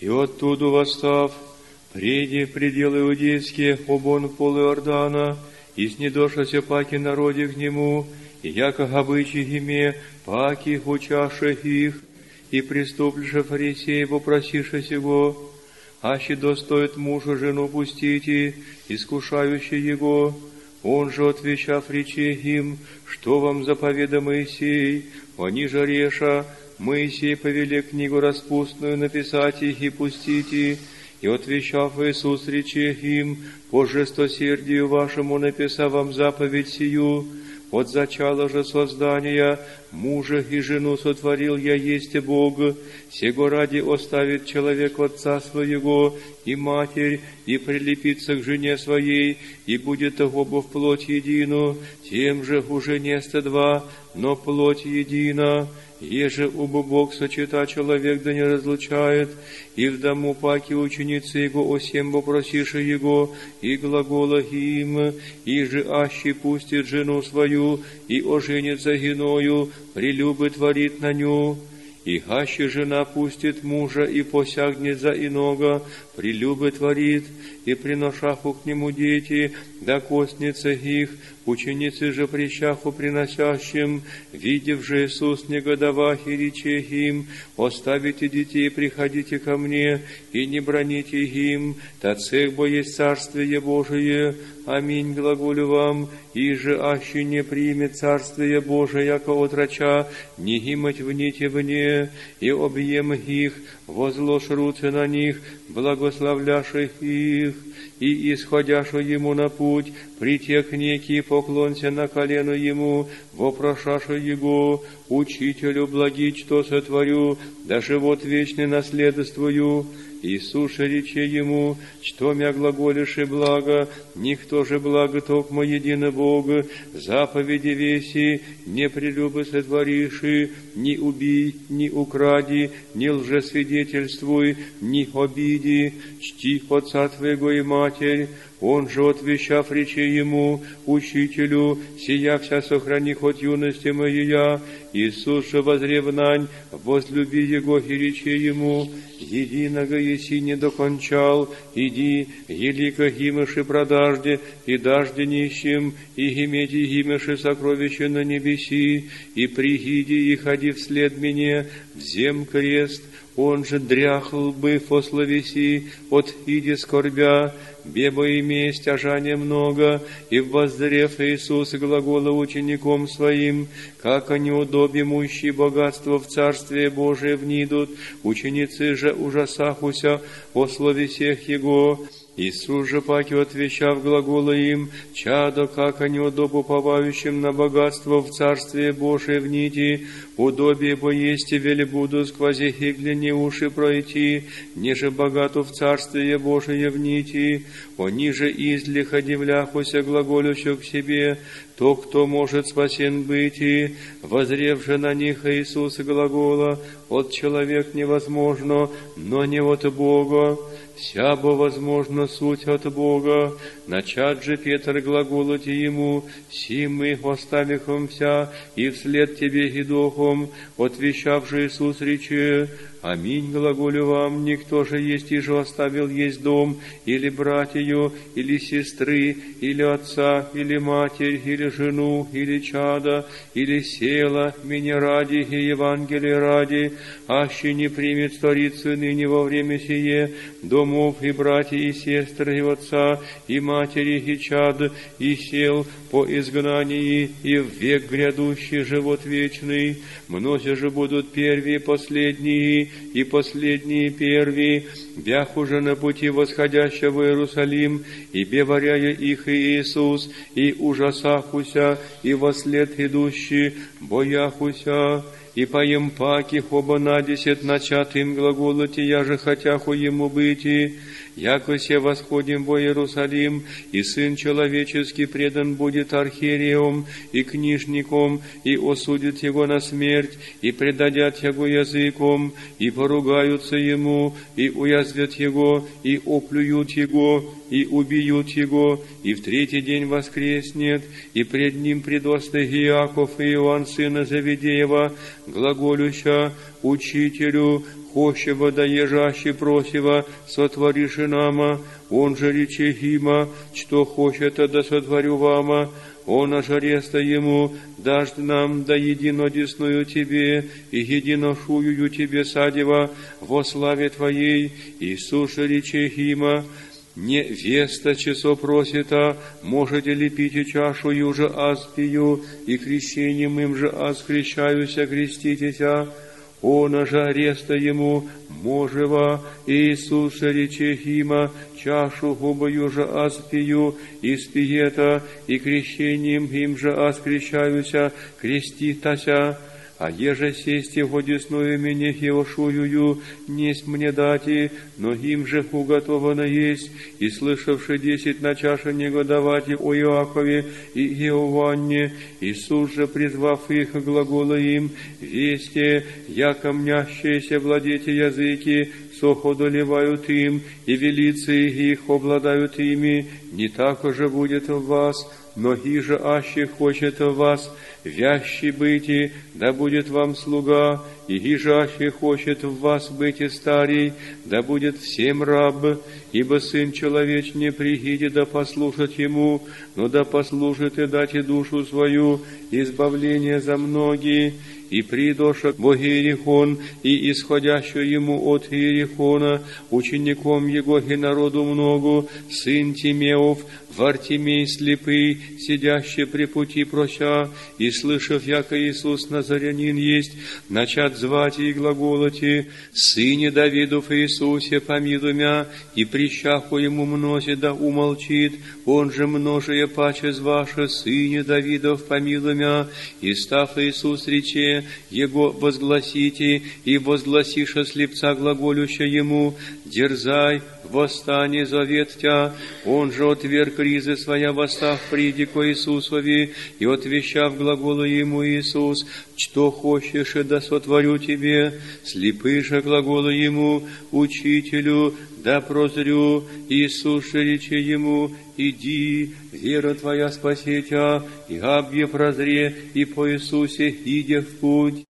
И оттуда восстав, приди в пределы иудейские, обон пол Иордана, и снедошася паки народе к нему, и яко обычай име, паки учаше их, и преступлише фарисеи вопросише сего, аще достоит мужу жену пустите, искушающий его. Он же, отвечав, рече им, что вам заповеда Моисей, они же реша, Моисей повеле книгу распустную написать их и пустите, и отвечав Иисус, рече им, по жестосердию вашему написав вам заповедь сию, от зачала же создания мужа и жену сотворил я есть Бог, сего ради оставит человек отца своего и матерь, и прилепится к жене своей, и будет оба в плоть едину, тем же уже не два, но плоть едина. Еже оба Бог сочета человек да не разлучает, и в дому паки ученицы его осем вопросише его, и глагола им, и же аще пустит жену свою, и оженится гиною, прелюбы творит на ню. И аще жена пустит мужа и посягнет за иного, прелюбы творит, и приношаху к нему дети, да костница их, ученицы же прищаху приносящим, видев же Иисус негодовах и рече им, оставите детей, приходите ко мне, и не браните им, та цехбо есть Царствие Божие. Аминь, глаголю вам, и же аще не примет Царствие Божие, яко отрача, не гимать вните вне, и объем их, возложь руцы на них, благословляших их, и исходяшу ему на путь, притек некий, поклонься на колено ему, вопрошашу его, учителю благи, что сотворю, да живот вечный наследствую. Иисус рече ему, что мя глаголишь и благо, никто же благо, токмо едино Бог, заповеди веси, не прелюбы сотвориши, ни убий, ни укради, ни лжесвидетельствуй, ни обиди, чти отца твоего и матерь. Он же, отвечав, рече ему, учителю, сия вся сохрани хоть юности моя. Иисус же, возрев нань, возлюби его и рече ему, единого еси не докончал, иди, елико гимыши продажде, и дажде нищим, и гимети гимыши сокровища на небеси, и пригиди и ходи вслед мне, взем крест. Он же дряхл быв ословеси, от иди скорбя, бебо и месть, ожане много, и воззрев Иисус глагола учеником своим, как они удобимущие богатство в Царствие Божие внидут, ученицы же ужасахуся о словесех Его. Иисус же паки отвечав глагола им, чадо, как они удобуповающим на богатство в Царствие Божие внити, удобие бо есть и вели буду сквозь хигляни уши пройти, неже богату в Царствие Божие внити, они же излиха дивляхуся глаголющу к себе, то, кто может спасен быть, и, возрев же на них Иисус глагола, от человек невозможно, но не от Бога. Вся бо возможно суть от Бога. Начат же Петр глаголоти ему, си мы оставихомся, и вслед тебе гидохом, отвечав же Иисус рече, аминь, глаголю вам, никто же есть и же оставил есть дом, или братью, или сестры, или отца, или матерь, или жену, или чада, или села, меня ради и Евангелия ради, аще не примет сторицу ныне во время сие, домов и братья, и сестры, и отца, и матери, и чад, и сел по изгнании, и в век грядущий живот вечный. Многие же будут первые последние, и последние первые, бях уже на пути восходящего в Иерусалим, и беваряя их и Иисус, и ужасахуся, и вослед идущий, бояхуся. И поем паки, оба надесет начатым глаголоти, я же хотяху ему быть, яко се восходим во Иерусалим, и Сын Человеческий предан будет архиереем и книжником, и осудят его на смерть, и предадят его языком, и поругаются ему, и уязвят его, и оплюют его, и убьют его, и в третий день воскреснет, и пред ним предостный Иаков и Иоанн, сына Завидеева, глаголюща, учителю, хощева да ежаще просива, сотвориши нама, он же рече хима, что хочет, да сотворю вама, он ожареста ему, дашь нам да единодесную тебе, и единошую тебе садева во славе твоей, Иисус же рече хима, не веста часо просита, можете ли пить чашу же аз пью, и крещением им же аз крещаюся, креститеся, он же ареста ему, можева, Иисус рече хима, чашу губою же аз пью, и спиета, и крещением им же аз крещаюся, креститася, а еже сесть его десную меня хеошую, несть мне дати, но им же уготовано есть, и слышавши 10 на чаше негодовати о Иакове и Иованне, Иисус же, призвав их, глагола им, весте, яко мнящиеся владете языки, соходолевают им, и велицы их обладают ими, не так же будет в вас, но иже аще хочет в вас, вящий быти, да будет вам слуга, и иже аще хочет в вас быти старей, да будет всем раб, ибо Сын Человеч не прииде да послушать Ему, но да послушает и дать и душу свою, избавление за многие, и придоша во Иерихон, и исходящую ему от Иерихона, учеником его и народу много, сын Тимеов, Вартимей слепый, сидящий при пути прося, и слышав, яко Иисус Назарянин есть, начат звать и глаголоти, Сыне Давидов Иисусе помилуй мя, и прищаху ему мнозе да умолчит, он же множие паче ваше, Сыне Давидов помилуй мя, и став Иисус рече, Его возгласите, и возгласиша слепца глаголюща ему, дерзай, восстань, завет тя, он же отверг ризы своя, восстав приди ко Иисусови, и отвещав глаголу ему Иисус, что хочешь, да сотворю тебе, слепы же глаголу ему, учителю, да прозрю, Иисус же рече ему, иди, вера твоя спасетя, и абье прозре, и по Иисусе иде в путь.